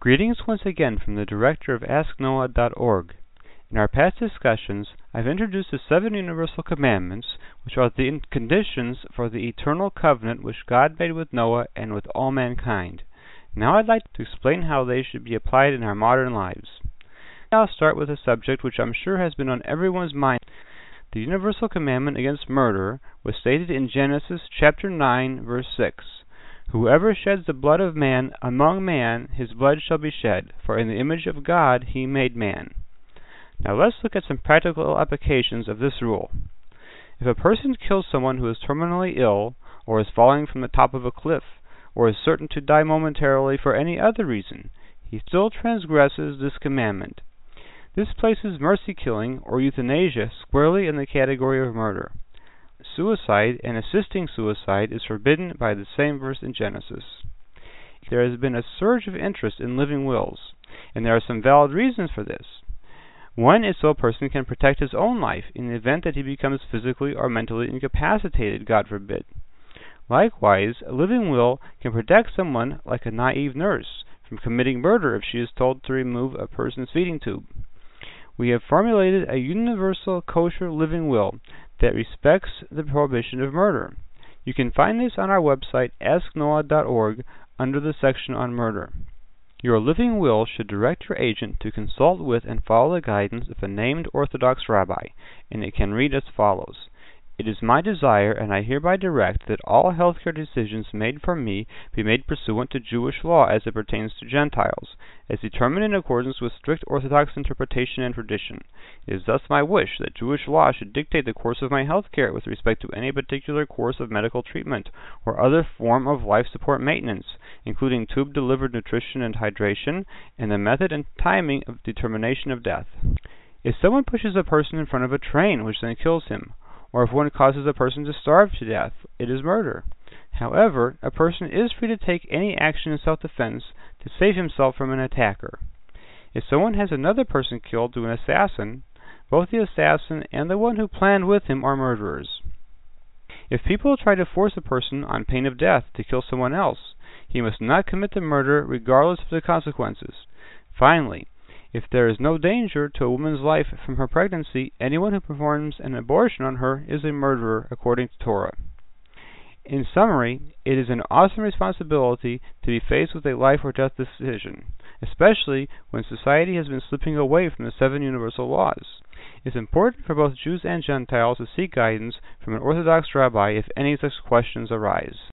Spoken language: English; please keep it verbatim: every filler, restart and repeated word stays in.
Greetings once again from the director of Ask Noah dot org. In our past discussions, I've introduced the seven universal commandments, which are the conditions for the eternal covenant which God made with Noah and with all mankind. Now I'd like to explain how they should be applied in our modern lives. I'll start with a subject which I'm sure has been on everyone's mind. The universal commandment against murder was stated in Genesis chapter nine, verse six. Whoever sheds the blood of man among man, his blood shall be shed, for in the image of God he made man. Now let's look at some practical applications of this rule. If a person kills someone who is terminally ill, or is falling from the top of a cliff, or is certain to die momentarily for any other reason, he still transgresses this commandment. This places mercy killing, or euthanasia, squarely in the category of murder. Suicide and assisting suicide is forbidden by the same verse in Genesis. There has been a surge of interest in living wills, and there are some valid reasons for this. One is so a person can protect his own life in the event that he becomes physically or mentally incapacitated, God forbid. Likewise, a living will can protect someone, like a naive nurse, from committing murder if she is told to remove a person's feeding tube. We have formulated a universal kosher living will that respects the prohibition of murder. You can find this on our website, Ask Noah dot org, under the section on murder. Your living will should direct your agent to consult with and follow the guidance of a named Orthodox rabbi, and it can read as follows. It is my desire, and I hereby direct, that all healthcare decisions made for me be made pursuant to Jewish law as it pertains to Gentiles, as determined in accordance with strict Orthodox interpretation and tradition. It is thus my wish that Jewish law should dictate the course of my healthcare with respect to any particular course of medical treatment or other form of life support maintenance, including tube-delivered nutrition and hydration, and the method and timing of determination of death. If someone pushes a person in front of a train which then kills him, or if one causes a person to starve to death, it is murder. However, a person is free to take any action in self-defense to save himself from an attacker. If someone has another person killed through an assassin, both the assassin and the one who planned with him are murderers. If people try to force a person on pain of death to kill someone else, he must not commit the murder regardless of the consequences. Finally, if there is no danger to a woman's life from her pregnancy, anyone who performs an abortion on her is a murderer according to Torah. In summary, it is an awesome responsibility to be faced with a life or death decision, especially when society has been slipping away from the seven universal laws. It's important for both Jews and Gentiles to seek guidance from an Orthodox rabbi if any such questions arise.